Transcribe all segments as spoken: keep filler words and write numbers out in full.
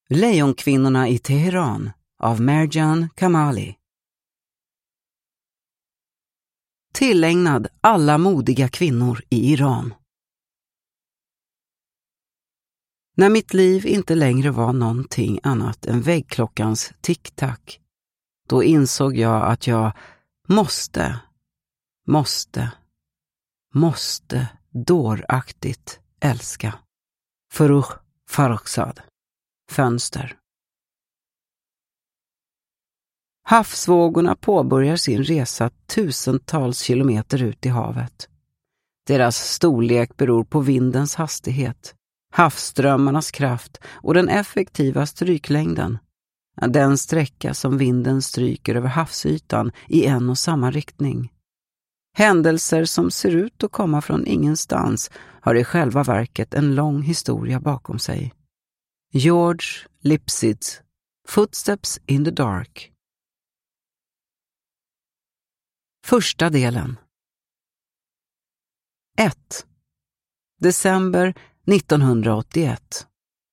Lejonkvinnorna i Teheran av Merjan Kamali. Tillägnad alla modiga kvinnor i Iran. När mitt liv inte längre var någonting annat än väggklockans tick-tack, då insåg jag att jag måste, måste, måste dåraktigt älska. Farouk Farrokhzad. Fönster. Havsvågorna påbörjar sin resa tusentals kilometer ut i havet. Deras storlek beror på vindens hastighet, havsströmmarnas kraft och den effektiva stryklängden. Den sträcka som vinden stryker över havsytan i en och samma riktning. Händelser som ser ut att komma från ingenstans har i själva verket en lång historia bakom sig. George Lipsitz, Footsteps in the Dark. Första delen. ett. December nittonhundraåttioett.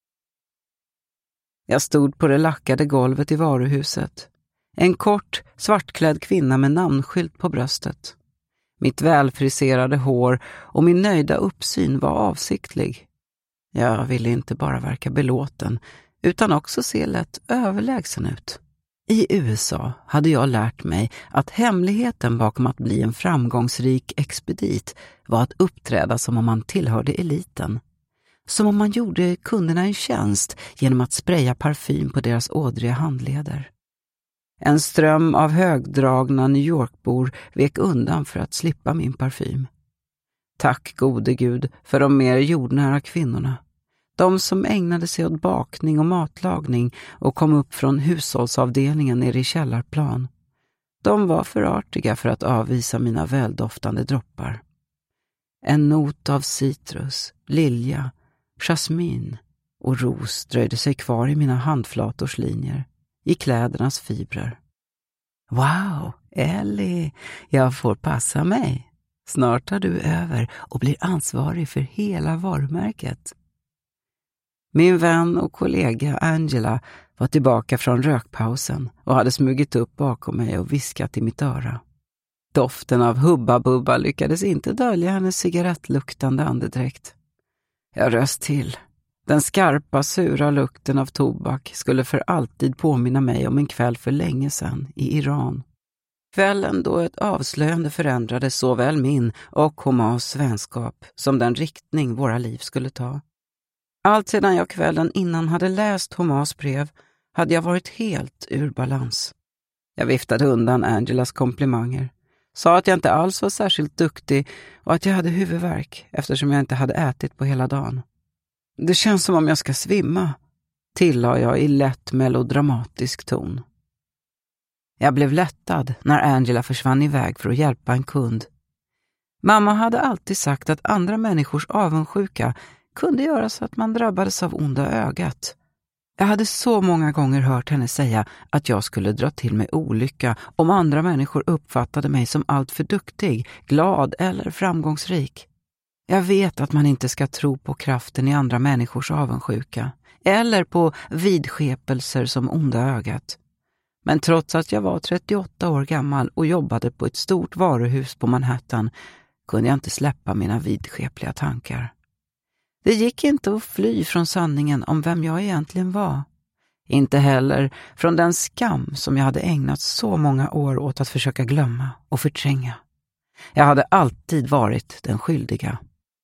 Jag stod på det lackade golvet i varuhuset. En kort, svartklädd kvinna med namnskylt på bröstet. Mitt välfriserade hår och min nöjda uppsyn var avsiktlig. Jag ville inte bara verka belåten, utan också se lätt överlägsen ut. I U S A hade jag lärt mig att hemligheten bakom att bli en framgångsrik expedit var att uppträda som om man tillhörde eliten. Som om man gjorde kunderna en tjänst genom att spraya parfym på deras ådriga handleder. En ström av högdragna New Yorkbor vek undan för att slippa min parfym. Tack gode Gud för de mer jordnära kvinnorna. De som ägnade sig åt bakning och matlagning och kom upp från hushållsavdelningen nere i källarplan. De var för artiga för att avvisa mina väldoftande droppar. En not av citrus, lilja, jasmin och ros dröjde sig kvar i mina handflators linjer, i klädernas fibrer. Wow, Ellie, jag får passa mig. Snart tar du över och blir ansvarig för hela varumärket. Min vän och kollega Angela var tillbaka från rökpausen och hade smugit upp bakom mig och viskat i mitt öra. Doften av hubba-bubba lyckades inte dölja hennes cigarettluktande andedräkt. Jag röst till. Den skarpa, sura lukten av tobak skulle för alltid påminna mig om en kväll för länge sedan i Iran. Kvällen då ett avslöjande förändrade såväl min och Homas vänskap som den riktning våra liv skulle ta. Allt sedan jag kvällen innan hade läst Homas brev hade jag varit helt ur balans. Jag viftade undan Angelas komplimanger, sa att jag inte alls var särskilt duktig och att jag hade huvudvärk eftersom jag inte hade ätit på hela dagen. Det känns som om jag ska svimma, tillade jag i lätt melodramatisk ton. Jag blev lättad när Angela försvann iväg för att hjälpa en kund. Mamma hade alltid sagt att andra människors avundsjuka kunde göra så att man drabbades av onda ögat. Jag hade så många gånger hört henne säga att jag skulle dra till mig olycka om andra människor uppfattade mig som allt för duktig, glad eller framgångsrik. Jag vet att man inte ska tro på kraften i andra människors avundsjuka eller på vidskepelser som onda ögat. Men trots att jag var trettioåtta år gammal och jobbade på ett stort varuhus på Manhattan kunde jag inte släppa mina vidskepliga tankar. Det gick inte att fly från sanningen om vem jag egentligen var. Inte heller från den skam som jag hade ägnat så många år åt att försöka glömma och förtränga. Jag hade alltid varit den skyldiga.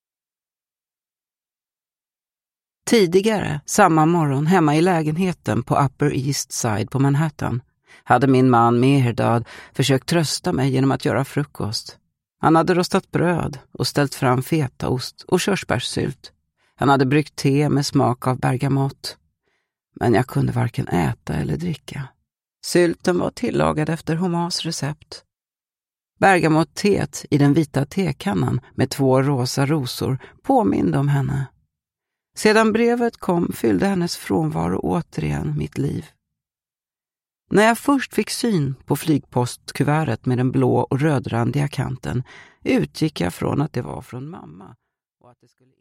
Tidigare, samma morgon hemma i lägenheten på Upper East Side på Manhattan, hade min man Mehrdad försökt trösta mig genom att göra frukost. Han hade rostat bröd och ställt fram fetaost och körsbärssylt. Han hade bryggt te med smak av bergamott. Men jag kunde varken äta eller dricka. Sylten var tillagad efter Homas recept. Bergamott-teet i den vita tekannan med två rosa rosor påminde om henne. Sedan brevet kom fyllde hennes frånvaro återigen mitt liv. När jag först fick syn på flygpostkuvertet med den blå och rödrandiga kanten utgick jag från att det var från mamma och att det skulle